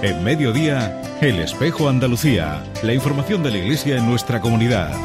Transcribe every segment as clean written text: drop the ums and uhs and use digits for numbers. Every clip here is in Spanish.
En Mediodía, El Espejo Andalucía. La información de la Iglesia en nuestra comunidad.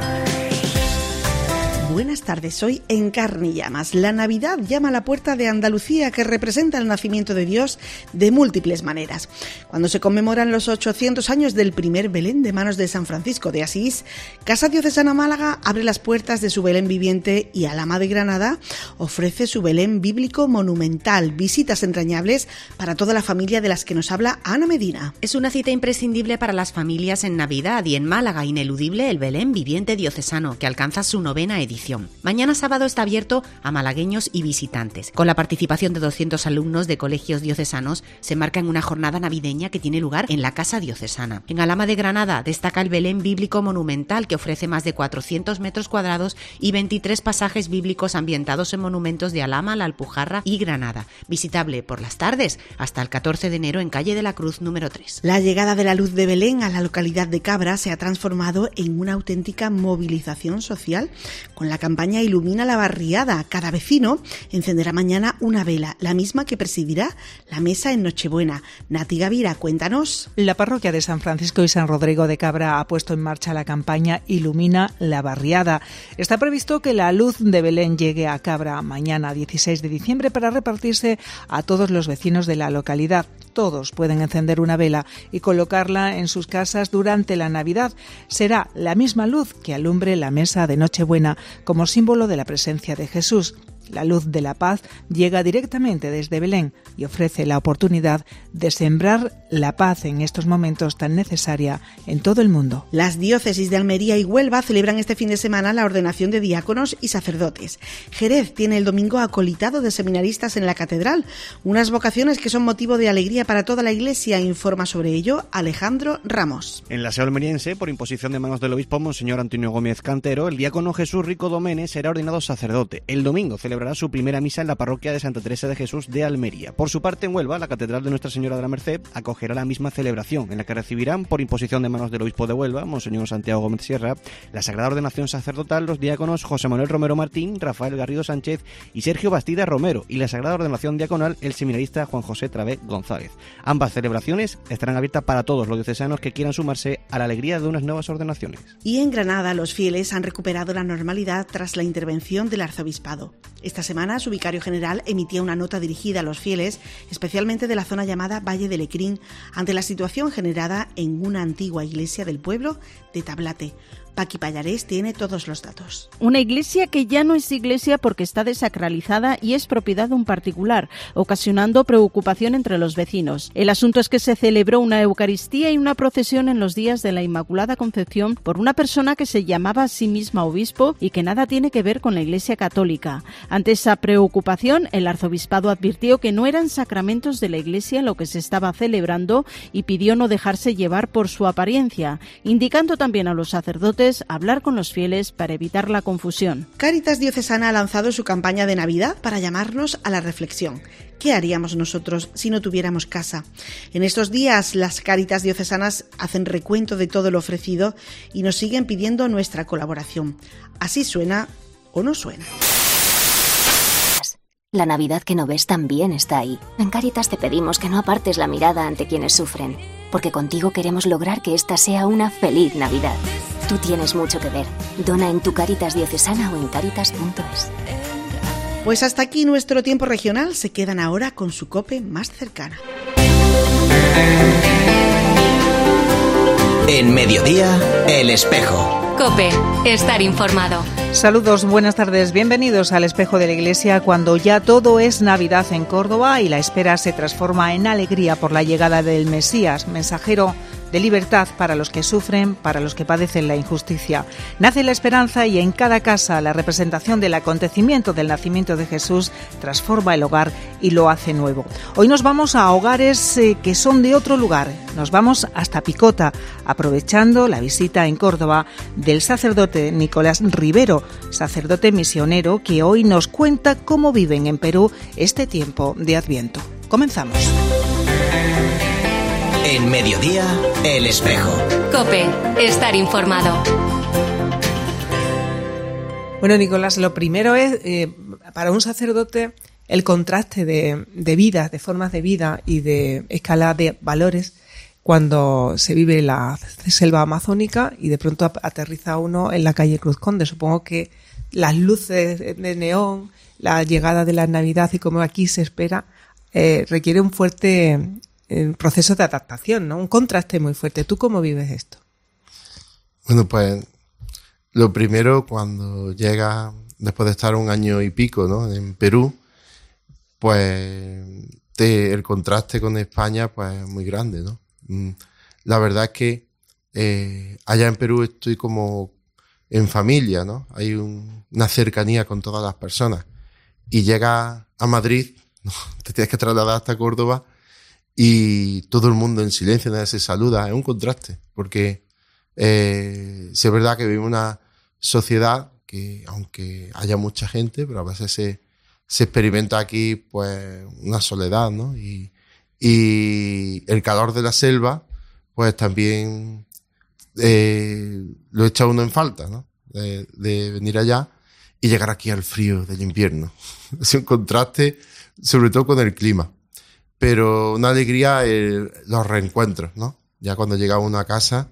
Buenas tardes, hoy en Carne y Llamas. La Navidad llama a la puerta de Andalucía, que representa el nacimiento de Dios de múltiples maneras. Cuando se conmemoran los 800 años del primer Belén de manos de San Francisco de Asís, Casa Diocesana Málaga abre las puertas de su Belén viviente y Alhama de Granada ofrece su Belén bíblico monumental. Visitas entrañables para toda la familia de las que nos habla Ana Medina. Es una cita imprescindible para las familias en Navidad y en Málaga ineludible el Belén viviente diocesano, que alcanza su 9ª edición. Mañana sábado está abierto a malagueños y visitantes. Con la participación de 200 alumnos de colegios diocesanos, se marca en una jornada navideña que tiene lugar en la Casa Diocesana. En Alhama de Granada destaca el Belén bíblico monumental, que ofrece más de 400 metros cuadrados y 23 pasajes bíblicos ambientados en monumentos de Alhama, La Alpujarra y Granada. Visitable por las tardes hasta el 14 de enero en Calle de la Cruz número 3. La llegada de la luz de Belén a la localidad de Cabra se ha transformado en una auténtica movilización social. Con la campaña Ilumina la Barriada, cada vecino encenderá mañana una vela, la misma que presidirá la mesa en Nochebuena. Nati Gavira, cuéntanos. La parroquia de San Francisco y San Rodrigo de Cabra ha puesto en marcha la campaña Ilumina la Barriada. Está previsto que la luz de Belén llegue a Cabra mañana 16 de diciembre para repartirse a todos los vecinos de la localidad. Todos pueden encender una vela y colocarla en sus casas durante la Navidad. Será la misma luz que alumbre la mesa de Nochebuena como símbolo de la presencia de Jesús. La luz de la paz llega directamente desde Belén y ofrece la oportunidad de sembrar la paz en estos momentos tan necesaria en todo el mundo. Las diócesis de Almería y Huelva celebran este fin de semana la ordenación de diáconos y sacerdotes. Jerez tiene el domingo acolitado de seminaristas en la catedral, unas vocaciones que son motivo de alegría para toda la Iglesia. Informa sobre ello Alejandro Ramos. En la seo almeriense, por imposición de manos del obispo Monseñor Antonio Gómez Cantero, el diácono Jesús Rico Domene será ordenado sacerdote. El domingo celebrará su primera misa en la parroquia de Santa Teresa de Jesús de Almería. Por su parte, en Huelva, la Catedral de Nuestra Señora de la Merced acogerá la misma celebración, en la que recibirán, por imposición de manos del obispo de Huelva, Monseñor Santiago Gómez Sierra, la sagrada ordenación sacerdotal los diáconos José Manuel Romero Martín, Rafael Garrido Sánchez y Sergio Bastida Romero, y la sagrada ordenación diaconal el seminarista Juan José Travé González. Ambas celebraciones estarán abiertas para todos los diocesanos que quieran sumarse a la alegría de unas nuevas ordenaciones. Y en Granada, los fieles han recuperado la normalidad tras la intervención del arzobispado. Esta semana, su vicario general emitía una nota dirigida a los fieles, especialmente de la zona llamada Valle de Lecrín, ante la situación generada en una antigua iglesia del pueblo de Tablate. Paqui Pallarés tiene todos los datos. Una iglesia que ya no es iglesia porque está desacralizada y es propiedad de un particular, ocasionando preocupación entre los vecinos. El asunto es que se celebró una Eucaristía y una procesión en los días de la Inmaculada Concepción por una persona que se llamaba a sí misma obispo y que nada tiene que ver con la Iglesia Católica. Ante esa preocupación, el arzobispado advirtió que no eran sacramentos de la Iglesia lo que se estaba celebrando y pidió no dejarse llevar por su apariencia, indicando también a los sacerdotes hablar con los fieles para evitar la confusión. Cáritas Diocesana ha lanzado su campaña de Navidad para llamarnos a la reflexión. ¿Qué haríamos nosotros si no tuviéramos casa? En estos días, las Cáritas Diocesanas hacen recuento de todo lo ofrecido y nos siguen pidiendo nuestra colaboración. ¿Así suena o no suena? La Navidad que no ves también está ahí. En Cáritas te pedimos que no apartes la mirada ante quienes sufren, porque contigo queremos lograr que esta sea una feliz Navidad. Tú tienes mucho que ver. Dona en tu Cáritas Diocesana o en cáritas.es. Pues hasta aquí nuestro tiempo regional. Se quedan ahora con su COPE más cercana. En Mediodía, El Espejo. COPE, estar informado. Saludos, buenas tardes, bienvenidos al Espejo de la Iglesia cuando ya todo es Navidad en Córdoba y la espera se transforma en alegría por la llegada del Mesías, mensajero de libertad para los que sufren, para los que padecen la injusticia. Nace la esperanza y en cada casa la representación del acontecimiento del nacimiento de Jesús transforma el hogar y lo hace nuevo. Hoy nos vamos a hogares que son de otro lugar. Nos vamos hasta Picota, aprovechando la visita en Córdoba del sacerdote Nicolás Rivero, sacerdote misionero que hoy nos cuenta cómo viven en Perú este tiempo de Adviento. Comenzamos. En Mediodía, El Espejo. COPE, estar informado. Bueno, Nicolás, lo primero es, para un sacerdote, el contraste de vida, de formas de vida y de escala de valores cuando se vive en la selva amazónica y de pronto aterriza uno en la calle Cruz Conde. Supongo que las luces de neón, la llegada de la Navidad y como aquí se espera, requiere un fuerte proceso de adaptación, ¿no? Un contraste muy fuerte. ¿Tú cómo vives esto? Bueno, pues lo primero, cuando llega, después de estar un año y pico, ¿no?, en Perú, pues el contraste con España pues es muy grande, ¿no? La verdad es que allá en Perú estoy como en familia, ¿no? Hay una cercanía con todas las personas. Y llegas a Madrid, ¿no?, te tienes que trasladar hasta Córdoba y todo el mundo en silencio, nadie se saluda. Es un contraste, porque sí es verdad que vivimos una sociedad que, aunque haya mucha gente, pero a veces se experimenta aquí pues una soledad, ¿no? Y el calor de la selva pues también lo echa uno en falta, ¿no? De venir allá y llegar aquí al frío del invierno. Es un contraste, sobre todo con el clima. Pero una alegría los reencuentros, ¿no? Ya cuando llegaba uno a casa,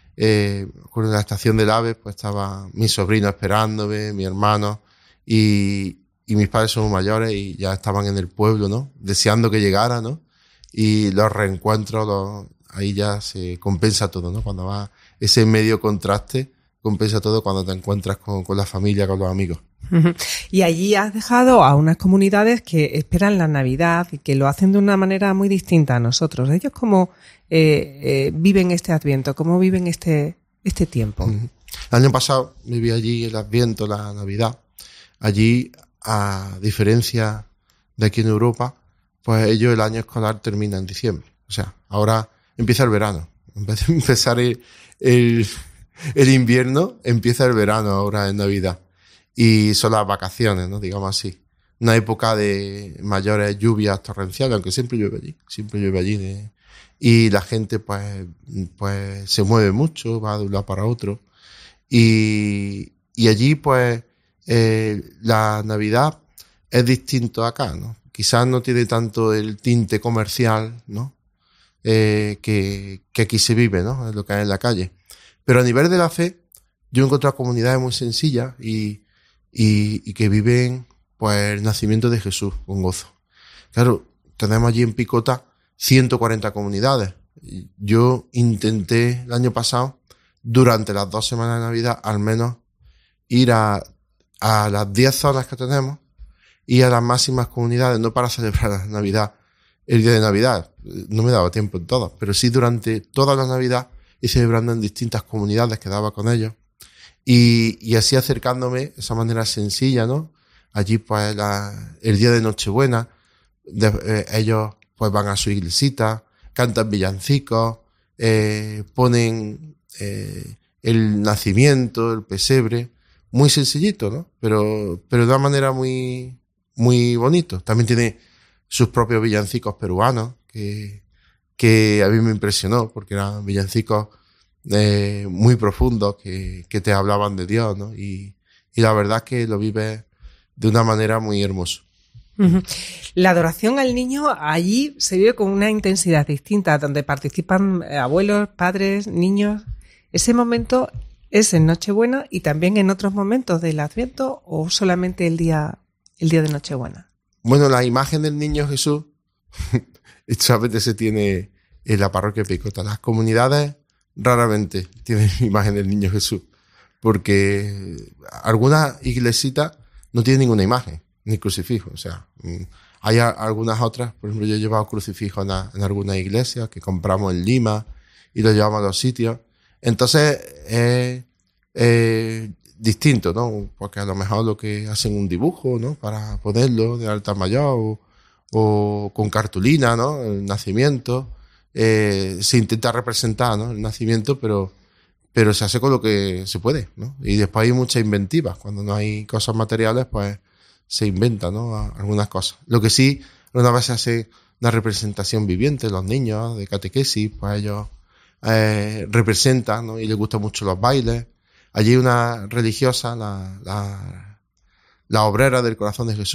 con la estación del AVE, pues estaba mi sobrino esperándome, mi hermano, y mis padres son mayores y ya estaban en el pueblo, ¿no? Deseando que llegara, ¿no? Y los reencuentros, ahí ya se compensa todo, ¿no? Cuando va ese medio contraste, compensa todo cuando te encuentras con la familia, con los amigos. Y allí has dejado a unas comunidades que esperan la Navidad y que lo hacen de una manera muy distinta a nosotros. ¿Ellos cómo viven este Adviento? ¿Cómo viven este tiempo? El año pasado viví allí el Adviento, la Navidad. Allí, a diferencia de aquí en Europa, pues ellos el año escolar termina en diciembre. O sea, ahora empieza el verano. En vez de empezar el invierno, empieza el verano ahora en Navidad. Y son las vacaciones, ¿no? Digamos así. Una época de mayores lluvias torrenciales, aunque siempre llueve allí. Y la gente pues se mueve mucho, va de un lado para otro. Y allí pues la Navidad es distinto acá, ¿no? Quizás no tiene tanto el tinte comercial, ¿no? Que aquí se vive, ¿no? Es lo que hay en la calle. Pero a nivel de la fe, yo he encontrado comunidades muy sencillas y que viven pues el nacimiento de Jesús con gozo. Claro, tenemos allí en Picota 140 comunidades. Yo intenté el año pasado, durante las 2 semanas de Navidad, al menos ir a las 10 zonas que tenemos y a las máximas comunidades, no para celebrar la Navidad, el día de Navidad, no me daba tiempo en todas, pero sí durante toda la Navidad y celebrando en distintas comunidades, quedaba con ellos. Y así acercándome de esa manera sencilla, ¿no? Allí pues el día de Nochebuena, ellos pues van a su iglesita, cantan villancicos, ponen el nacimiento, el pesebre, muy sencillito, ¿no? Pero de una manera muy, muy bonito. También tiene sus propios villancicos peruanos, que a mí me impresionó, porque eran villancicos muy profundos que te hablaban de Dios, ¿no? Y la verdad es que lo vives de una manera muy hermosa. La adoración al niño allí se vive con una intensidad distinta, donde participan abuelos, padres, niños. ¿Ese momento es en Nochebuena y también en otros momentos del Adviento o solamente el día de Nochebuena? Bueno, la imagen del niño Jesús solamente se tiene en la parroquia de Picota. Las comunidades raramente tienen imagen del niño Jesús, porque algunas iglesitas no tienen ninguna imagen, ni crucifijo. O sea, hay algunas otras, por ejemplo, yo he llevado crucifijo en algunas iglesias que compramos en Lima y lo llevamos a los sitios. Entonces es distinto, ¿no? Porque a lo mejor lo que hacen un dibujo, ¿no? Para ponerlo de altar mayor o con cartulina, ¿no? El nacimiento. Se intenta representar, ¿no? El nacimiento, pero se hace con lo que se puede, ¿no? Y después hay muchas inventivas. Cuando no hay cosas materiales, pues se inventan, ¿no? Algunas cosas. Lo que sí, una vez se hace una representación viviente, los niños de catequesis, pues ellos representan, ¿no? Y les gustan mucho los bailes. Allí hay una religiosa, la obrera del Corazón de Jesús,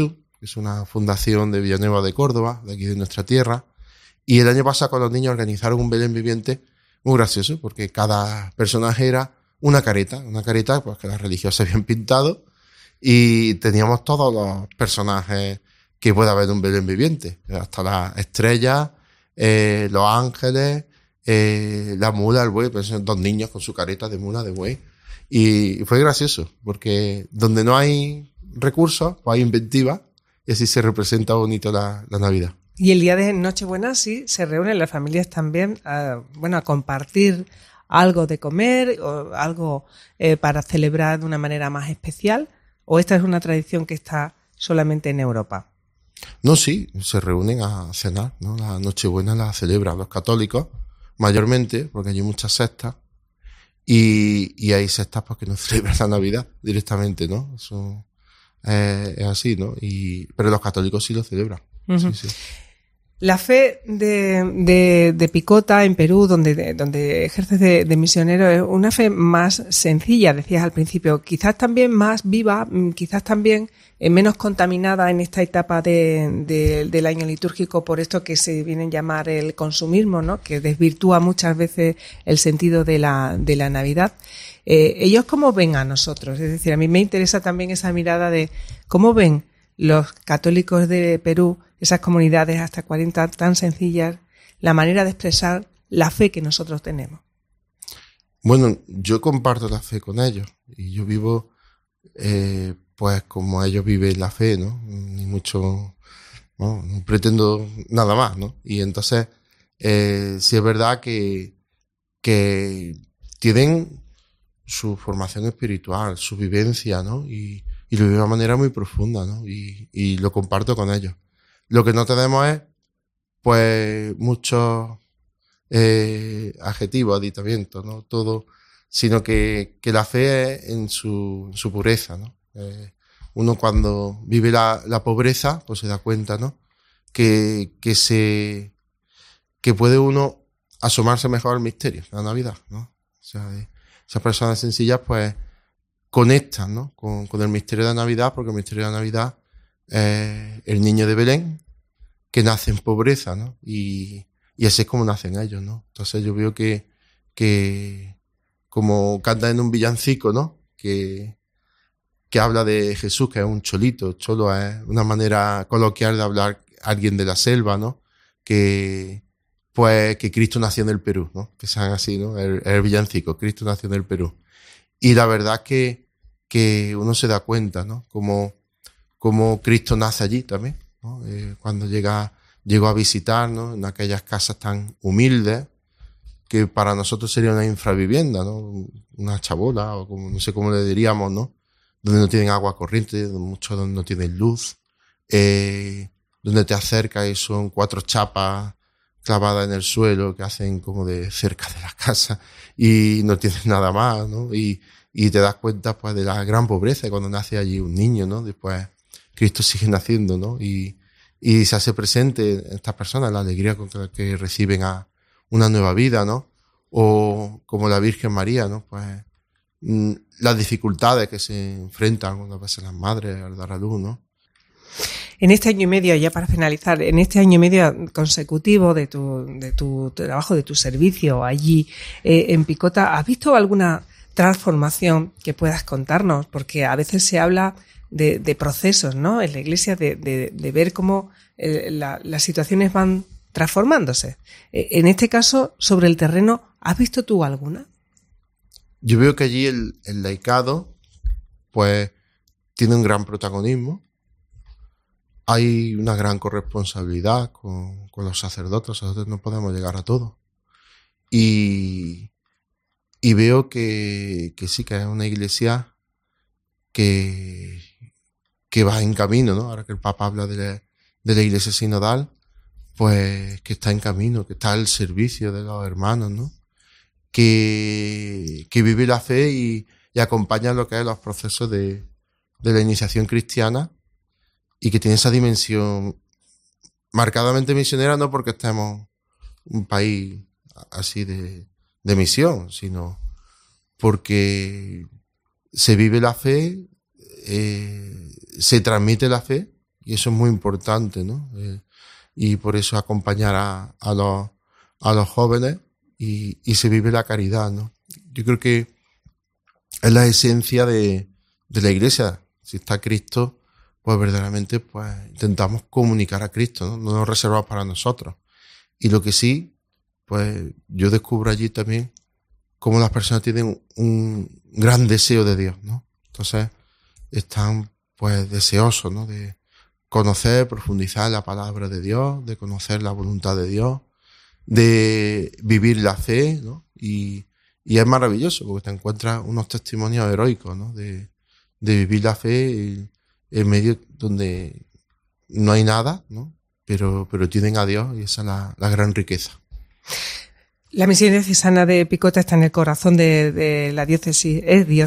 que es una fundación de Villanueva de Córdoba, de aquí de nuestra tierra. Y el año pasado con los niños organizaron un Belén viviente muy gracioso, porque cada personaje era una careta pues que las religiosas habían pintado, y teníamos todos los personajes que puede haber en un Belén viviente, hasta las estrellas, los ángeles, la mula, el buey, pues son 2 niños con su careta de mula, de buey. Y fue gracioso, porque donde no hay recursos, pues hay inventiva, y así se representa bonito la Navidad. Y el día de Nochebuena sí se reúnen las familias también a compartir algo de comer o algo para celebrar de una manera más especial, o esta es una tradición que está solamente en Europa. No, sí, se reúnen a cenar, ¿no? La Nochebuena la celebran los católicos mayormente, porque hay muchas sectas, y hay sectas pues que no celebran la Navidad directamente, ¿no? Eso es así, ¿no? Pero los católicos sí lo celebran. Uh-huh. Sí, sí. La fe de Picota en Perú, donde ejerces de misionero, es una fe más sencilla, decías al principio, quizás también más viva, quizás también menos contaminada en esta etapa del año litúrgico por esto que se viene a llamar el consumismo, ¿no? Que desvirtúa muchas veces el sentido de la Navidad. ¿Ellos cómo ven a nosotros? Es decir, a mí me interesa también esa mirada de cómo ven los católicos de Perú, esas comunidades hasta 40 tan sencillas, la manera de expresar la fe que nosotros tenemos. Bueno, yo comparto la fe con ellos y yo vivo pues como ellos viven la fe, ¿no? Ni mucho, no pretendo nada más, ¿no? Y entonces sí es verdad que tienen su formación espiritual, su vivencia, ¿no? Y lo viven de una manera muy profunda, ¿no? Y lo comparto con ellos. Lo que no tenemos es, pues, muchos adjetivos, aditamientos, ¿no? Todo, sino que la fe es en su pureza, ¿no? Uno cuando vive la pobreza, pues se da cuenta, ¿no? Que puede uno asomarse mejor al misterio de la Navidad, ¿no? O sea, esas personas sencillas, pues, conectan, ¿no? Con el misterio de la Navidad, porque el misterio de la Navidad es el niño de Belén, que nace en pobreza, ¿no? Y así es como nacen ellos, ¿no? Entonces yo veo que como cantan en un villancico, ¿no? Que habla de Jesús, que es un cholito. Cholo es una manera coloquial de hablar alguien de la selva, ¿no? Que Cristo nació en el Perú, ¿no? Que sean así, ¿no? El villancico, Cristo nació en el Perú. Y la verdad es que uno se da cuenta, ¿no? Como Cristo nace allí también, ¿no? Cuando llegó a visitar, ¿no? En aquellas casas tan humildes, que para nosotros sería una infravivienda, ¿no? Una chabola, o como, no sé cómo le diríamos, ¿no? Donde no tienen agua corriente, muchos donde no tienen luz, donde te acercas y son 4 chapas clavadas en el suelo que hacen como de cerca de la casa y no tienes nada más, ¿no? Y te das cuenta, pues, de la gran pobreza cuando nace allí un niño, ¿no? Después Cristo sigue naciendo, ¿no? Y se hace presente en estas personas la alegría con la que reciben a una nueva vida, ¿no? O como la Virgen María, ¿no? Pues las dificultades que se enfrentan unas veces las madres al dar a luz, ¿no? En este año y medio, ya para finalizar, en este año y medio consecutivo de tu trabajo, de tu servicio allí en Picota, ¿has visto alguna transformación que puedas contarnos? Porque a veces se habla de procesos, ¿no? En la Iglesia de ver cómo las situaciones van transformándose. En este caso, sobre el terreno, ¿has visto tú alguna? Yo veo que allí el laicado, pues, tiene un gran protagonismo. Hay una gran corresponsabilidad con los sacerdotes. Los sacerdotes no podemos llegar a todo. Y veo que sí, que es una iglesia que va en camino, ¿no? Ahora que el Papa habla de la iglesia sinodal, pues que está en camino, que está al servicio de los hermanos, ¿no? Que vive la fe y acompaña lo que es los procesos de la iniciación cristiana, y que tiene esa dimensión marcadamente misionera, no porque estemos un país así de misión, sino porque se vive la fe, se transmite la fe, Y eso es muy importante, ¿no? Y por eso acompañar a los jóvenes y se vive la caridad, ¿no? Yo creo que es la esencia de la Iglesia. Si está Cristo, pues verdaderamente pues intentamos comunicar a Cristo, ¿no? No nos reservamos para nosotros. Y lo que sí, pues yo descubro allí también cómo las personas tienen un gran deseo de Dios, ¿no? Entonces están pues deseosos, ¿no? De conocer, profundizar la palabra de Dios, de conocer la voluntad de Dios, de vivir la fe, ¿no? Y es maravilloso porque te encuentras unos testimonios heroicos, ¿no? De vivir la fe en medio donde no hay nada, ¿no? Pero tienen a Dios y esa es la gran riqueza. La misión diocesana de Picota está en el corazón de la diócesis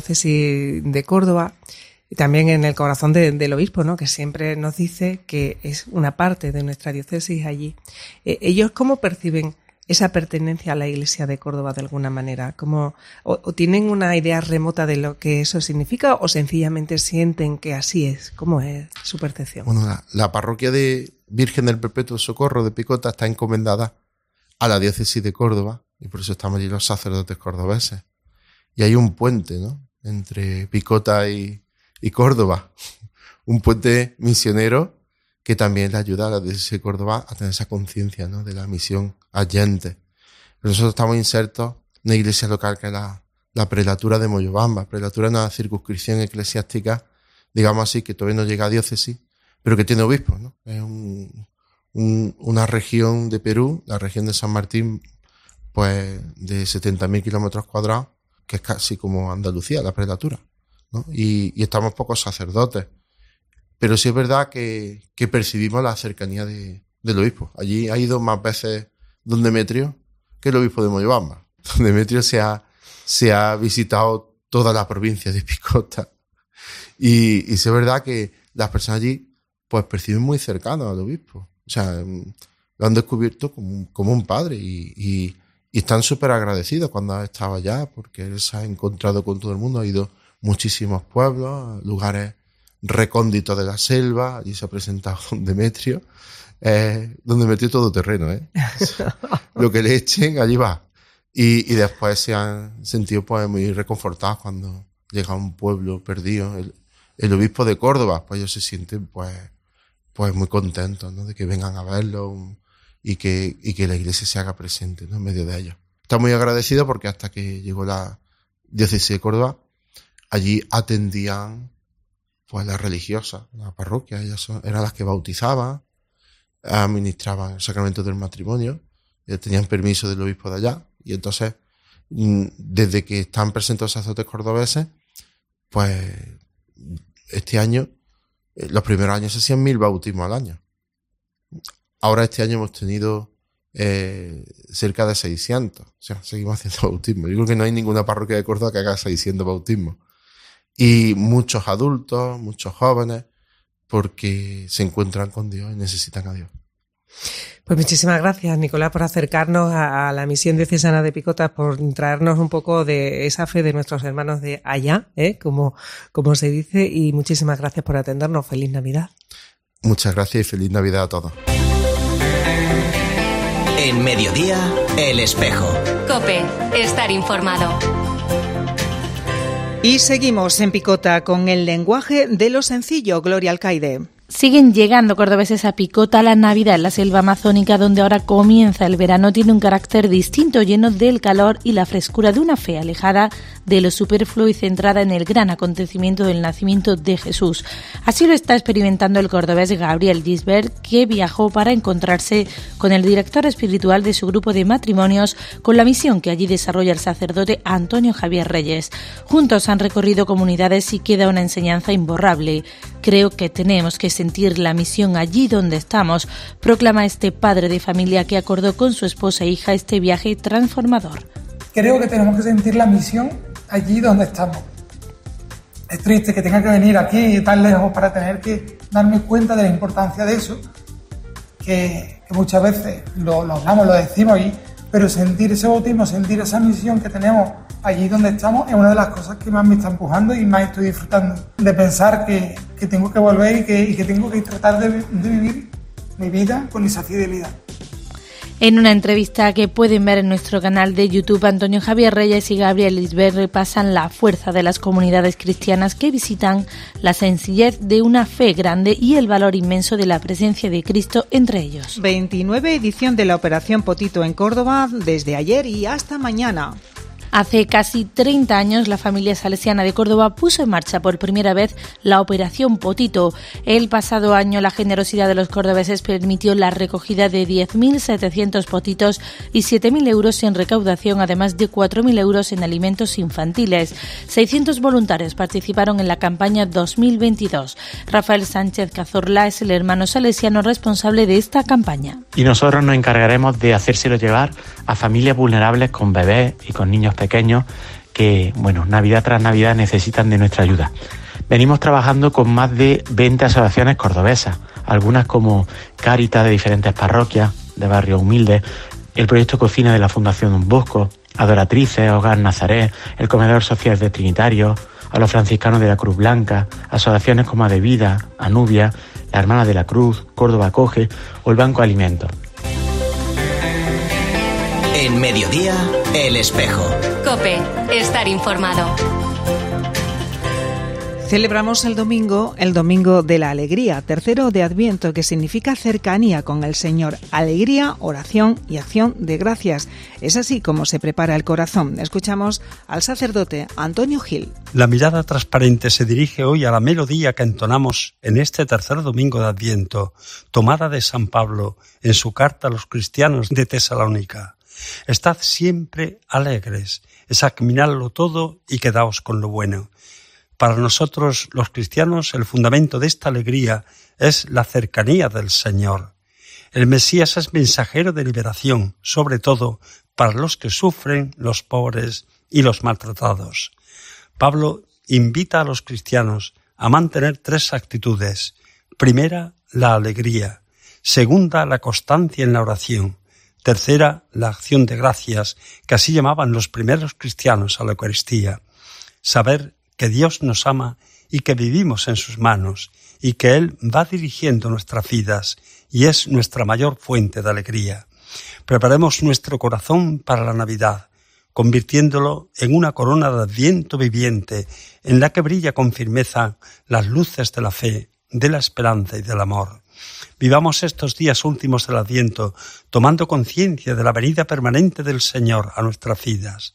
de Córdoba y también en el corazón del obispo, ¿no? Que siempre nos dice que es una parte de nuestra diócesis allí. ¿Ellos cómo perciben esa pertenencia a la Iglesia de Córdoba de alguna manera? ¿O tienen una idea remota de lo que eso significa o sencillamente sienten que así es? ¿Cómo es su percepción? Bueno, la parroquia de Virgen del Perpetuo Socorro de Picota está encomendada a la diócesis de Córdoba y por eso estamos allí los sacerdotes cordobeses. Y hay un puente, ¿no? Entre Picota y Córdoba. Un puente misionero que también le ayuda a la diócesis de Córdoba a tener esa conciencia, ¿no? De la misión allende. Pero nosotros estamos insertos en una iglesia local que es la prelatura de Moyobamba. Prelatura es una circunscripción eclesiástica, digamos así, que todavía no llega a diócesis, pero que tiene obispos, ¿no? Es una región de Perú, la región de San Martín, pues de 70.000 kilómetros cuadrados, que es casi como Andalucía, la prelatura, ¿no? Y estamos pocos sacerdotes. Pero sí es verdad que percibimos la cercanía del obispo. Allí ha ido más veces don Demetrio que el obispo de Moyobamba. Don Demetrio se ha visitado toda la provincia de Picota. Y sí es verdad que las personas allí pues perciben muy cercanos al obispo. O sea, lo han descubierto como un padre y están súper agradecidos cuando ha estado allá porque él se ha encontrado con todo el mundo, ha ido a muchísimos pueblos, lugares recónditos de la selva, allí se ha presentado don Demetrio, donde metió todo terreno, ¿eh? Lo que le echen, allí va. Y después se han sentido pues muy reconfortados cuando llega a un pueblo perdido. El obispo de Córdoba, pues ellos se sienten pues muy contentos, ¿no? De que vengan a verlo y que la iglesia se haga presente, ¿no? En medio de ellos. Está muy agradecido porque hasta que llegó la diócesis de Córdoba, allí atendían pues las religiosas, la parroquia, ellas eran las que bautizaban, administraban el sacramento del matrimonio, tenían permiso del obispo de allá, y entonces, desde que están presentes los sacerdotes cordobeses, pues este año, los primeros años se hacían 1.000 bautismos al año. Ahora este año hemos tenido cerca de 600, o sea, seguimos haciendo bautismos. Yo creo que no hay ninguna parroquia de Córdoba que haga 600 bautismos. Y muchos adultos, muchos jóvenes, porque se encuentran con Dios y necesitan a Dios. Pues muchísimas gracias, Nicolás, por acercarnos a la misión diocesana de Picota, por traernos un poco de esa fe de nuestros hermanos de allá, como se dice, y muchísimas gracias por atendernos. Feliz Navidad. Muchas gracias y feliz Navidad a todos. En Mediodía, El Espejo. COPE, estar informado. Y seguimos en Picota con el lenguaje de lo sencillo. Gloria Alcaide. Siguen llegando cordobeses a Picota. La Navidad en la selva amazónica, donde ahora comienza el verano, tiene un carácter distinto, lleno del calor y la frescura de una fe alejada de lo superfluo y centrada en el gran acontecimiento del nacimiento de Jesús. Así lo está experimentando el cordobés Gabriel Gisbert, que viajó para encontrarse con el director espiritual de su grupo de matrimonios, con la misión que allí desarrolla el sacerdote Antonio Javier Reyes. Juntos han recorrido comunidades y queda una enseñanza imborrable. Creo que tenemos que sentir la misión allí donde estamos, proclama este padre de familia que acordó con su esposa e hija este viaje transformador. Creo que tenemos que sentir la misión allí donde estamos. Es triste que tenga que venir aquí tan lejos para tener que darme cuenta de la importancia de eso, que muchas veces lo hablamos, lo decimos y pero sentir ese bautismo, sentir esa misión que tenemos allí donde estamos es una de las cosas que más me está empujando y más estoy disfrutando, de pensar que tengo que volver y que tengo que tratar de vivir mi vida con esa fidelidad. En una entrevista que pueden ver en nuestro canal de YouTube, Antonio Javier Reyes y Gabriel Isbert repasan la fuerza de las comunidades cristianas que visitan, la sencillez de una fe grande y el valor inmenso de la presencia de Cristo entre ellos. 29 edición de la Operación Potito en Córdoba desde ayer y hasta mañana. Hace casi 30 años la familia salesiana de Córdoba puso en marcha por primera vez la Operación Potito. El pasado año la generosidad de los cordobeses permitió la recogida de 10.700 potitos y 7.000 euros en recaudación, además de 4.000 euros en alimentos infantiles. 600 voluntarios participaron en la campaña 2022. Rafael Sánchez Cazorla es el hermano salesiano responsable de esta campaña. Y nosotros nos encargaremos de hacérselo llevar a familias vulnerables con bebés y con niños pequeños que, Navidad tras Navidad necesitan de nuestra ayuda. Venimos trabajando con más de 20 asociaciones cordobesas, algunas como Cáritas de diferentes parroquias, de barrios humildes, el proyecto Cocina de la Fundación Don Bosco, Adoratrices, Hogar Nazaret, el Comedor Social de Trinitarios, a los franciscanos de la Cruz Blanca, asociaciones como Adevida, Anubia, la Hermana de la Cruz, Córdoba Acoge o el Banco Alimentos. En Mediodía, El Espejo. COPE, estar informado. Celebramos el domingo de la alegría, tercero de Adviento, que significa cercanía con el Señor, alegría, oración y acción de gracias. Es así como se prepara el corazón. Escuchamos al sacerdote Antonio Gil. La mirada transparente se dirige hoy a la melodía que entonamos en este tercer domingo de Adviento, tomada de San Pablo en su carta a los cristianos de Tesalónica. Estad siempre alegres, examinadlo todo y quedaos con lo bueno. Para nosotros, los cristianos, el fundamento de esta alegría es la cercanía del Señor. El Mesías es mensajero de liberación, sobre todo para los que sufren, los pobres y los maltratados. Pablo invita a los cristianos a mantener 3 actitudes. Primera, la alegría. Segunda, la constancia en la oración. Tercera, la acción de gracias, que así llamaban los primeros cristianos a la Eucaristía. Saber que Dios nos ama y que vivimos en sus manos y que Él va dirigiendo nuestras vidas y es nuestra mayor fuente de alegría. Preparemos nuestro corazón para la Navidad, convirtiéndolo en una corona de Adviento viviente en la que brilla con firmeza las luces de la fe, de la esperanza y del amor. Vivamos estos días últimos del Adviento tomando conciencia de la venida permanente del Señor a nuestras vidas.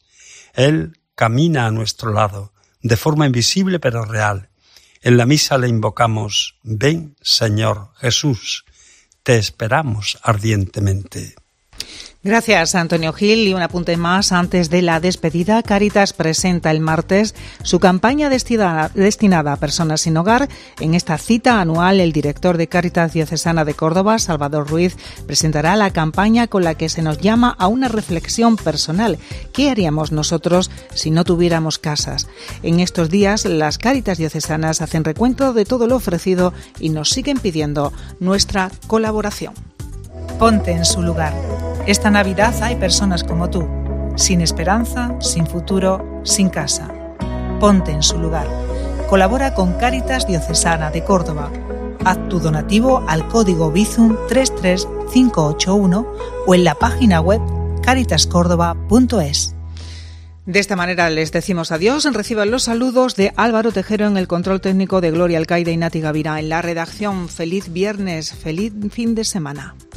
Él camina a nuestro lado, de forma invisible pero real. En la misa le invocamos: ven, Señor Jesús, te esperamos ardientemente. Gracias, Antonio Gil. Y un apunte más antes de la despedida. Cáritas presenta el martes su campaña destinada a personas sin hogar. En esta cita anual, el director de Cáritas Diocesana de Córdoba, Salvador Ruiz, presentará la campaña con la que se nos llama a una reflexión personal. ¿Qué haríamos nosotros si no tuviéramos casas? En estos días, las Cáritas Diocesanas hacen recuento de todo lo ofrecido y nos siguen pidiendo nuestra colaboración. Ponte en su lugar. Esta Navidad hay personas como tú, sin esperanza, sin futuro, sin casa. Ponte en su lugar. Colabora con Cáritas Diocesana de Córdoba. Haz tu donativo al código Bizum 33581 o en la página web caritascórdoba.es. De esta manera les decimos adiós. Reciban los saludos de Álvaro Tejero en el control técnico, de Gloria Alcaide y Nati Gavira en la redacción. Feliz viernes, feliz fin de semana.